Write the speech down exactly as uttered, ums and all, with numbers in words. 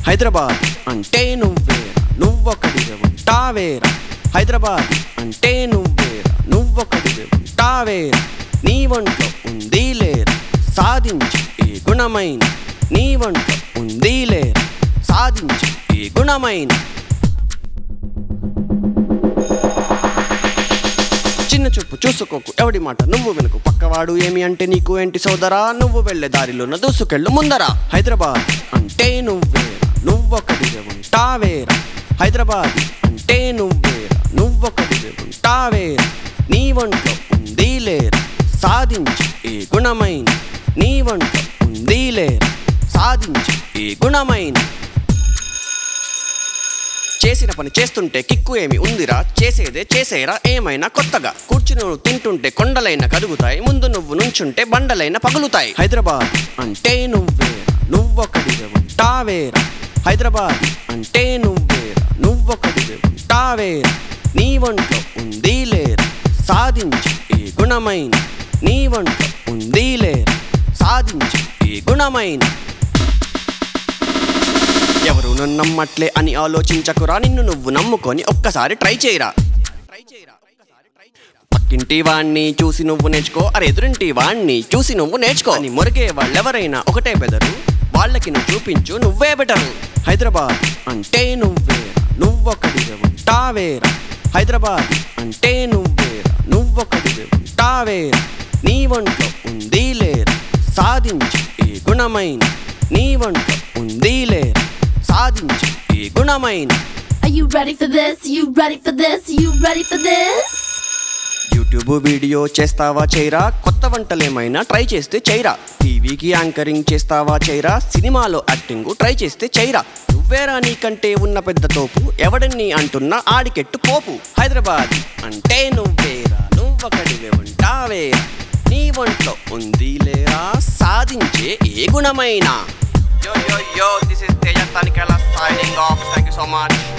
హైదరాబాద్ అంటే నువ్వేరా నువ్వొకడివే ఉంటావేరా హైదరాబాద్ అంటే నువ్వేరా నువ్వొకడివే ఉంటావేరా నీ ఒంట్లో ఉంది లేరా సాధించి ఈ గుణమైన నీ ఒంట్లో ఉంది లేరా సాధించి ఈ గుణమైన చిన్న చూపు చూసుకోకు ఎవడి మాట నువ్వు వినకు పక్కవాడు ఏమి అంటే నీకు ఏంటి సోదరా నువ్వు వెళ్ళే దారిలోన దూసుకెళ్ళు ముందరా హైదరాబాద్ అంటే నువ్వేరా నువ్వొకడివే ఉంటావేరా హైదరాబాద్ అంటే నువ్వేరా నువ్వొకడివే ఉంటావేరా నీ ఒంట్లో ఉంది లేరా సాధించి ఈ గుణమైన నీ ఒంట్లో ఉంది లేరా సాధించి ఈ గుణమైన చేసిన పని చేస్తుంటే కిక్కు ఏమి ఉందిరా చేసేదే చేసేరా ఏమైనా కొత్తగా కూర్చుని నువ్వు తింటుంటే కొండలైన కదుగుతాయి ముందు నువ్వు నుంచుంటే బండలైన పగులుతాయి హైదరాబాద్ అంటే నువ్వేరా నువ్వొకడివే ఉంటావేరా హైదరాబాద్ అంటే నువ్వేరా నువ్వొకడివే ఉంటావేరా నీ ఒంట్లో ఉంది లేరా సాధించి ఈ గుణమైన నీ ఒంట్లో ఉంది లేరా సాధించి ఈ గుణమైన ఎవరు నన్ను నమ్మట్లే అని ఆలోచించకురా నిన్ను నువ్వు నమ్ముకొని ఒక్కసారి ట్రై చేయరా పక్కింటి వాణ్ణి చూసి నువ్వు నేర్చుకో అరే ఎదురింటి వాణ్ణి చూసి నువ్వు నేర్చుకో అని మొరిగే వాళ్ళెవరైనా ఒకటే బెదరు వాళ్ళకి నువ్వు చూపించు నువ్వే బెటరు హైదరాబాద్ అంటే నువ్వేరా నువ్వొకడివే ఉంటావేరా హైదరాబాద్ అంటే నువ్వేరా నువ్వొకడివే ఉంటావేరా నీ ఒంట్లో ఉంది లేరా సాధించి ఈ గుణమైన నీ ఒంట్లో ఉంది లేరా సాధించి ఈ గుణమైన Are you ready for this? You ready for this? You ready for this? YouTube video చేస్తావా చేయరా కొత్త వంటలేమైనా ట్రై చేస్తే చేయరా టీవీకి యాంకరింగ్ చేస్తావా చేయరా సినిమాలో యాక్టింగ్ ట్రై చేస్తే చేయరా నువ్వేరా నీకంటే ఉన్న పెద్ద తోపు ఎవడన్ని అంటున్నా ఆడికెట్టు పోపు హైదరాబాద్ అంటే నువ్వేరా నువ్వొకడివే ఉంటావేరా నీ ఒంట్లో ఉంది లేరా సాధించే ఏ గుణమైన Yo, yo, yo, this is Teja Tanikala signing off. Thank you so much.